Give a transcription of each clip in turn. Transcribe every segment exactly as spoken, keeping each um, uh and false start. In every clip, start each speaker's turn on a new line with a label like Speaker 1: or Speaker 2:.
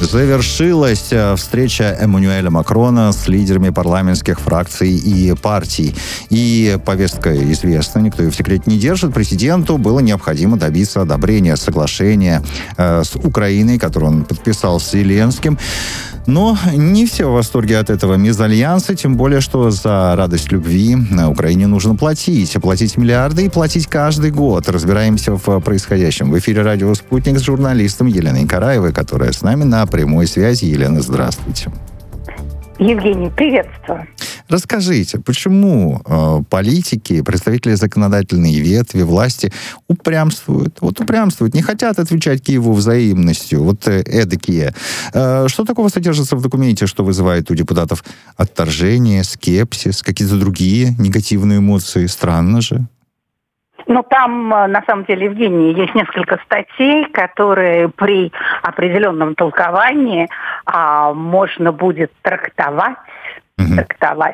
Speaker 1: Завершилась встреча Эммануэля Макрона с лидерами парламентских фракций и партий. И повестка известна, никто ее в секрете не держит. Президенту было необходимо добиться одобрения соглашения э, с Украиной, которое он подписал с Зеленским. Но не все в восторге от этого мезальянса, тем более, что за радость любви на Украине нужно платить. Платить миллиарды и платить каждый год. Разбираемся в происходящем. В эфире радио «Спутник» с журналистом Еленой Караевой, которая с нами на прямой связи. Елена, здравствуйте.
Speaker 2: Евгений, приветствую.
Speaker 1: Расскажите, почему э, политики, представители законодательной ветви, власти упрямствуют? Вот упрямствуют, не хотят отвечать Киеву взаимностью, вот э, эдакие. Э, что такого содержится в документе, что вызывает у депутатов отторжение, скепсис, какие-то другие негативные эмоции? Странно же.
Speaker 2: Ну, там, на самом деле, Евгений, есть несколько статей, которые при определенном толковании а, можно будет трактовать, mm-hmm. трактовать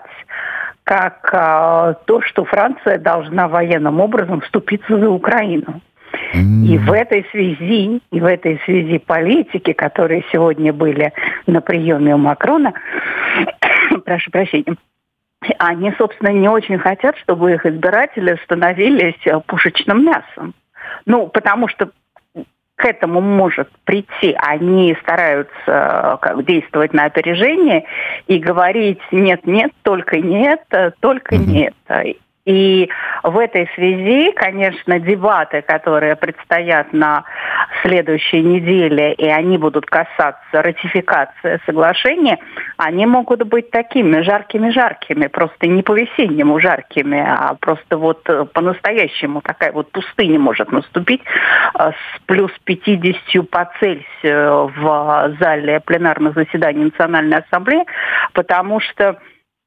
Speaker 2: как а, то, что Франция должна военным образом вступиться за Украину. Mm-hmm. И в этой связи, и в этой связи политики, которые сегодня были на приеме у Макрона, прошу прощения, они, собственно, не очень хотят, чтобы их избиратели становились пушечным мясом. Ну, потому что к этому может прийти. Они стараются как, действовать на опережение и говорить «нет-нет, только не это, только mm-hmm. не это». И в этой связи, конечно, дебаты, которые предстоят на следующей неделе, и они будут касаться ратификации соглашения, они могут быть такими жаркими-жаркими, просто не по-весеннему жаркими, а просто вот по-настоящему такая вот пустыня может наступить с плюс пятьдесят по Цельсию в зале пленарных заседаний Национальной Ассамблеи, потому что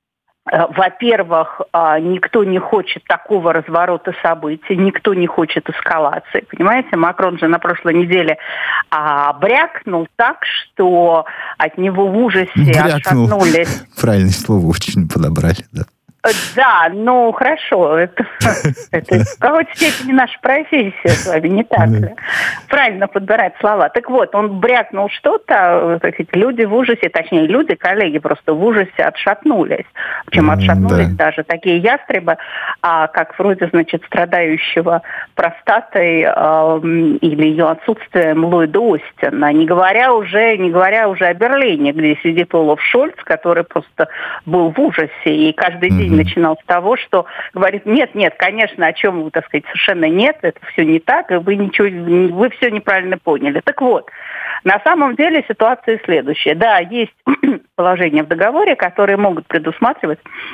Speaker 2: во-первых, никто не хочет такого разворота событий, никто не хочет эскалации. Понимаете, Макрон же на прошлой неделе а, брякнул так, что от него в ужасе
Speaker 1: брякнул.
Speaker 2: Отшатнулись.
Speaker 1: Правильное слово очень подобрали, да.
Speaker 2: Да, ну хорошо, это, это в какой-то степени наша профессия с вами, не так ли? Правильно подбирать слова. Так вот, он брякнул что-то, так сказать, люди в ужасе, точнее, люди, коллеги просто в ужасе отшатнулись. Причем отшатнулись да. даже такие ястребы, а, как вроде, значит, страдающего простатой а, или ее отсутствием Ллойда Остина. Не говоря уже, не говоря уже о Берлине, где сидит Олаф Шольц, который просто был в ужасе, и каждый день начинал с того, что говорит, нет, нет, конечно, о чем вы, так сказать, совершенно нет, это все не так, и вы ничего, вы все неправильно поняли. Так вот, на самом деле ситуация следующая. Да, есть положения в договоре, которые могут предусматривать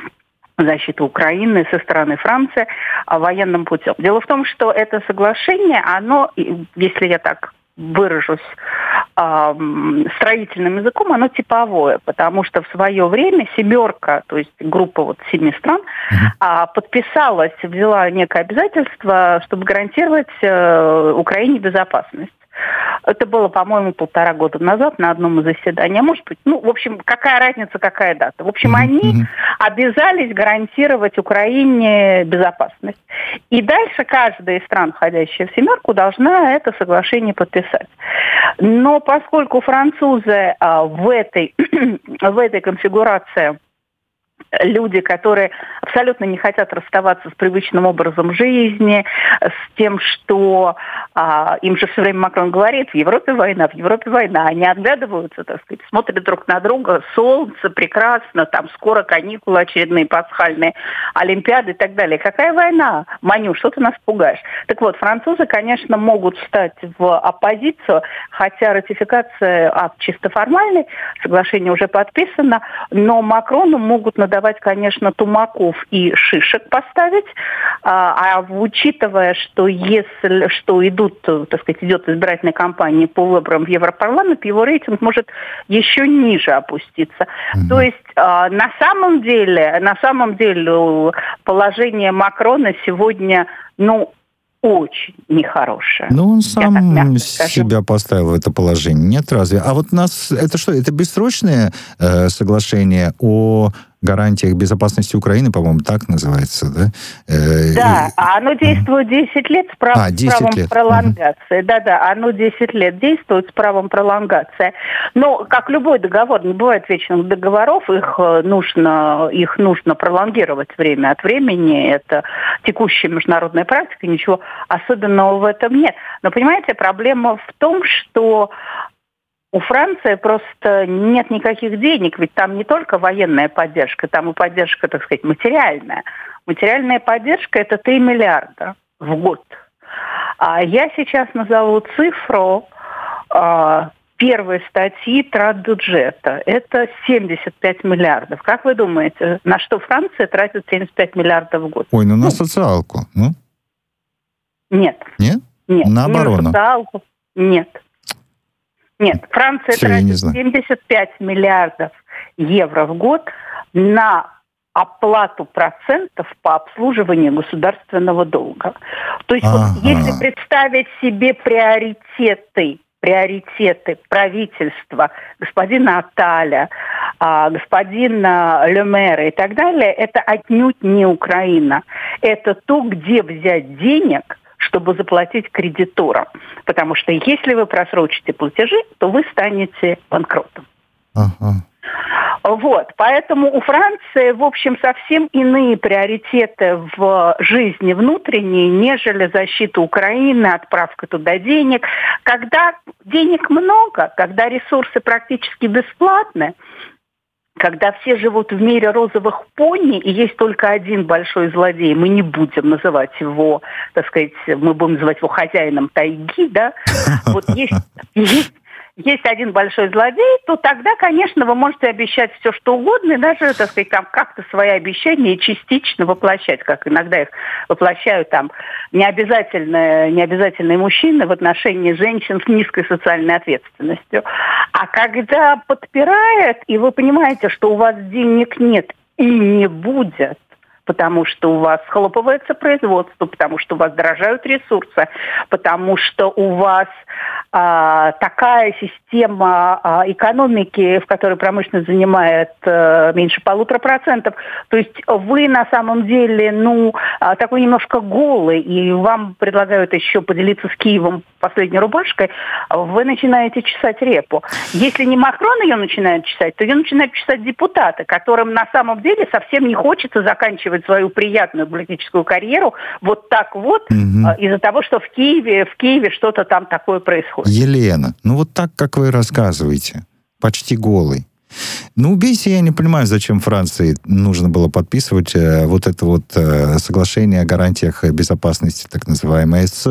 Speaker 2: защиту Украины со стороны Франции военным путем. Дело в том, что это соглашение, оно, если я так выражусь э, строительным языком, оно типовое, потому что в свое время семерка, то есть группа вот семи стран, mm-hmm. э, подписалась, взяла некое обязательство, чтобы гарантировать э, Украине безопасность. Это было, по-моему, полтора года назад на одном из заседаний. А может быть, ну, в общем, какая разница, какая дата? В общем, mm-hmm. они обязались гарантировать Украине безопасность. И дальше каждая из стран, входящая в семерку, должна это соглашение подписать. Но поскольку французы а, в этой, в этой конфигурации люди, которые абсолютно не хотят расставаться с привычным образом жизни, с тем, что а, им же все время Макрон говорит, в Европе война, в Европе война. Они оглядываются, так сказать, смотрят друг на друга, солнце прекрасно, там скоро каникулы очередные пасхальные, Олимпиады и так далее. Какая война? Маню, что ты нас пугаешь? Так вот, французы, конечно, могут встать в оппозицию, хотя ратификация акт чисто формальный, соглашение уже подписано, но Макрону могут надавать, конечно, тумаков и шишек поставить, а, а учитывая, что если что идут, так сказать, идет избирательная кампания по выборам в Европарламент, его рейтинг может еще ниже опуститься. Mm-hmm. То есть а, на самом деле, на самом деле положение Макрона сегодня, ну, очень нехорошее.
Speaker 1: Ну, он сам себя поставил в это положение. Нет, разве? А вот нас, это что, это бессрочное э, соглашение о гарантиях безопасности Украины, по-моему, так называется, да?
Speaker 2: Да, а оно действует десять лет с, прав...
Speaker 1: а, десять
Speaker 2: с правом
Speaker 1: лет.
Speaker 2: пролонгации. Угу. Да-да, оно десять лет действует с правом пролонгации. Но, как любой договор, не бывает вечных договоров, их нужно, их нужно пролонгировать время от времени. Это текущая международная практика, ничего особенного в этом нет. Но, понимаете, проблема в том, что у Франции просто нет никаких денег, ведь там не только военная поддержка, там и поддержка, так сказать, материальная. Материальная поддержка – это три миллиарда в год. А я сейчас назову цифру а, первой статьи трат-бюджета. Это семьдесят пять миллиардов. Как вы думаете, на что Франция тратит семьдесят пять миллиардов в год?
Speaker 1: Ой, ну на ну, социалку, ну?
Speaker 2: Нет.
Speaker 1: Нет?
Speaker 2: Нет.
Speaker 1: На оборону?
Speaker 2: Не на социалку. Нет. Нет, Франция
Speaker 1: Все,
Speaker 2: тратит семьдесят пять миллиардов евро в год на оплату процентов по обслуживанию государственного долга. То есть ага. вот если представить себе приоритеты, приоритеты правительства господина Атталя, господина Ле Мэра и так далее, это отнюдь не Украина. Это то, где взять денег, чтобы заплатить кредиторам. Потому что если вы просрочите платежи, то вы станете банкротом.
Speaker 1: Ага.
Speaker 2: Вот. Поэтому у Франции, в общем, совсем иные приоритеты в жизни внутренней, нежели защита Украины, отправка туда денег. Когда денег много, когда ресурсы практически бесплатны, когда все живут в мире розовых пони, и есть только один большой злодей, мы не будем называть его, так сказать, мы будем называть его хозяином тайги, да, вот есть, есть, есть один большой злодей, то тогда, конечно, вы можете обещать все, что угодно, и даже, так сказать, там как-то свои обещания частично воплощать, как иногда их воплощают там необязательные, необязательные мужчины в отношении женщин с низкой социальной ответственностью. А когда подпирает, и вы понимаете, что у вас денег нет и не будет, потому что у вас схлопывается производство, потому что у вас дорожают ресурсы, потому что у вас а, такая система а, экономики, в которой промышленность занимает а, меньше полутора процентов. То есть вы на самом деле, ну, а, такой немножко голый, и вам предлагают еще поделиться с Киевом последней рубашкой, вы начинаете чесать репу. Если не Макрон ее начинает чесать, то ее начинают чесать депутаты, которым на самом деле совсем не хочется заканчивать свою приятную политическую карьеру вот так вот, угу. из-за того, что в Киеве, в Киеве что-то там такое происходит.
Speaker 1: Елена, ну вот так, как вы рассказываете, почти голый. Ну, убейся, я не понимаю, зачем Франции нужно было подписывать э, вот это вот э, соглашение о гарантиях безопасности, так называемое, с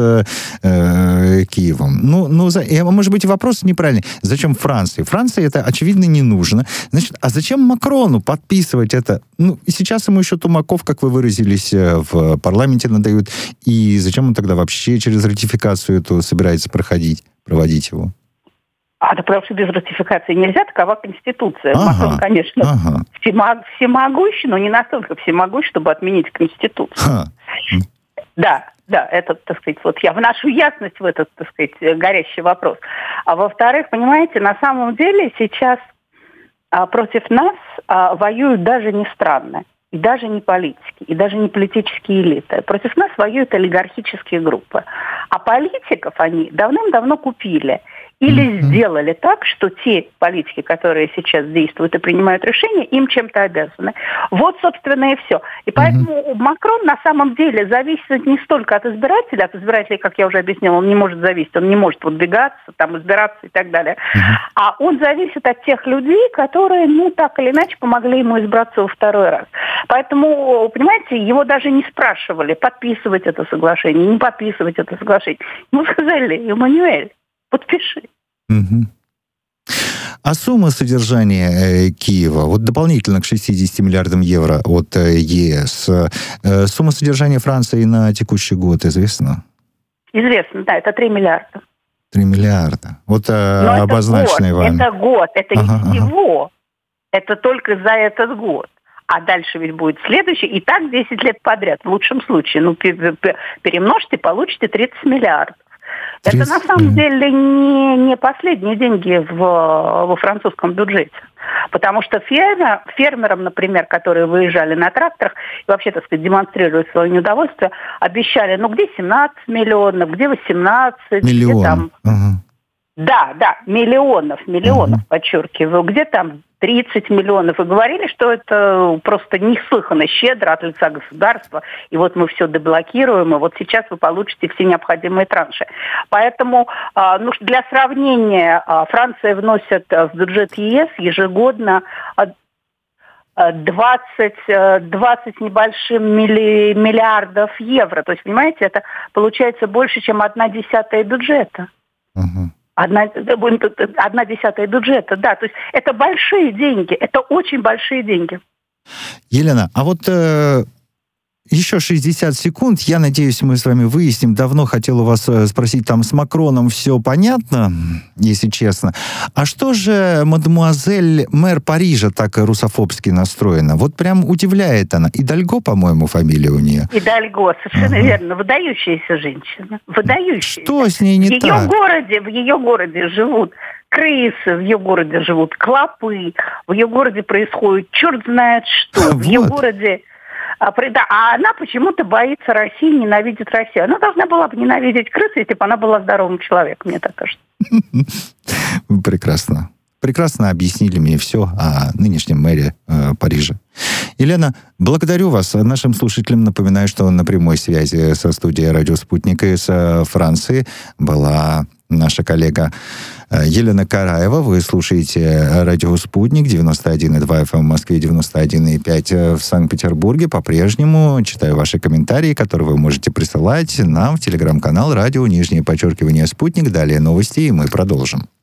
Speaker 1: э, Киевом. Ну, ну за, э, может быть, вопрос неправильный. Зачем Франции? Франции это, очевидно, не нужно. Значит, а зачем Макрону подписывать это? Ну, и сейчас ему еще тумаков, как вы выразились, в парламенте надают. И зачем он тогда вообще через ратификацию эту собирается проходить, проводить его?
Speaker 2: А, да потому что без ратификации нельзя, такова Конституция.
Speaker 1: Ага,
Speaker 2: Макрон, конечно,
Speaker 1: ага.
Speaker 2: всемог, всемогущ, но не настолько всемогущ, чтобы отменить Конституцию. Ха. Да, да, это, так сказать, вот я вношу ясность в этот, так сказать, горящий вопрос. А во-вторых, понимаете, на самом деле сейчас а, против нас а, воюют даже не страны, и даже не политики, и даже не политические элиты. Против нас воюют олигархические группы. А политиков они давным-давно купили. Или mm-hmm. сделали так, что те политики, которые сейчас действуют и принимают решения, им чем-то обязаны. Вот, собственно, и все. И поэтому mm-hmm. Макрон на самом деле зависит не столько от избирателей, от избирателей, как я уже объяснила, он не может зависеть, он не может выдвигаться, там, избираться и так далее. Mm-hmm. А он зависит от тех людей, которые, ну, так или иначе, помогли ему избраться во второй раз. Поэтому, понимаете, его даже не спрашивали, подписывать это соглашение, не подписывать это соглашение. Ему сказали: Эммануэль, подпиши.
Speaker 1: Угу. А сумма содержания э, Киева, вот дополнительно к шестидесяти миллиардам евро от э, ЕС, э, сумма содержания Франции на текущий год известна?
Speaker 2: Известно, да, это три миллиарда.
Speaker 1: три миллиарда. Вот э, обозначенные вами.
Speaker 2: Это год, это
Speaker 1: ага,
Speaker 2: не всего. Ага. Это только за этот год. А дальше ведь будет следующий. И так десять лет подряд, в лучшем случае. Ну, перемножьте, получите тридцать миллиардов. Это на самом деле не, не последние деньги в, во французском бюджете. Потому что фермер, фермерам, например, которые выезжали на тракторах и вообще, так сказать, демонстрируя свое неудовольствие, обещали, ну, где семнадцать миллионов, где восемнадцать,
Speaker 1: Миллион.
Speaker 2: где там...
Speaker 1: Ага.
Speaker 2: Да, да, миллионов, миллионов,
Speaker 1: Ага.
Speaker 2: подчеркиваю, где там тридцать миллионов. И говорили, что это просто неслыханно щедро от лица государства. И вот мы все деблокируем, и вот сейчас вы получите все необходимые транши. Поэтому, ну, для сравнения, Франция вносит в бюджет ЕС ежегодно двадцать, двадцать небольшим милли, миллиардов евро. То есть, понимаете, это получается больше, чем одна десятая бюджета.
Speaker 1: Ага.
Speaker 2: Одна, одна десятая бюджета, да. То есть это большие деньги, это очень большие деньги.
Speaker 1: Елена, а вот э, еще шестьдесят секунд. Я надеюсь, мы с вами выясним. Давно хотел у вас спросить, там с Макроном все понятно, если честно. А что же мадемуазель мэр Парижа так русофобски настроена? Вот прям удивляет она. Идальго, по-моему, фамилия у нее.
Speaker 2: Идальго, совершенно
Speaker 1: ага.
Speaker 2: верно. Выдающаяся женщина. Выдающаяся.
Speaker 1: Что с ней не
Speaker 2: в ее
Speaker 1: так?
Speaker 2: Городе, в ее городе живут крысы, в ее городе живут клопы, в ее городе происходит черт знает что. В ее городе... А, да, а она почему-то боится России, ненавидит Россию. Она должна была бы ненавидеть крыс, если бы она была здоровым человеком, мне так кажется.
Speaker 1: Прекрасно. Прекрасно объяснили мне все о нынешнем мэре э, Парижа. Елена, благодарю вас. Нашим слушателям напоминаю, что на прямой связи со студией «Радио Спутник» из Франции была наша коллега Елена Караева. Вы слушаете «Радио Спутник», девяносто один и два эф эм в Москве, девяносто один и пять в Санкт-Петербурге. По-прежнему читаю ваши комментарии, которые вы можете присылать нам в телеграм-канал «Радио», нижнее подчеркивание «Спутник». Далее новости, и мы продолжим.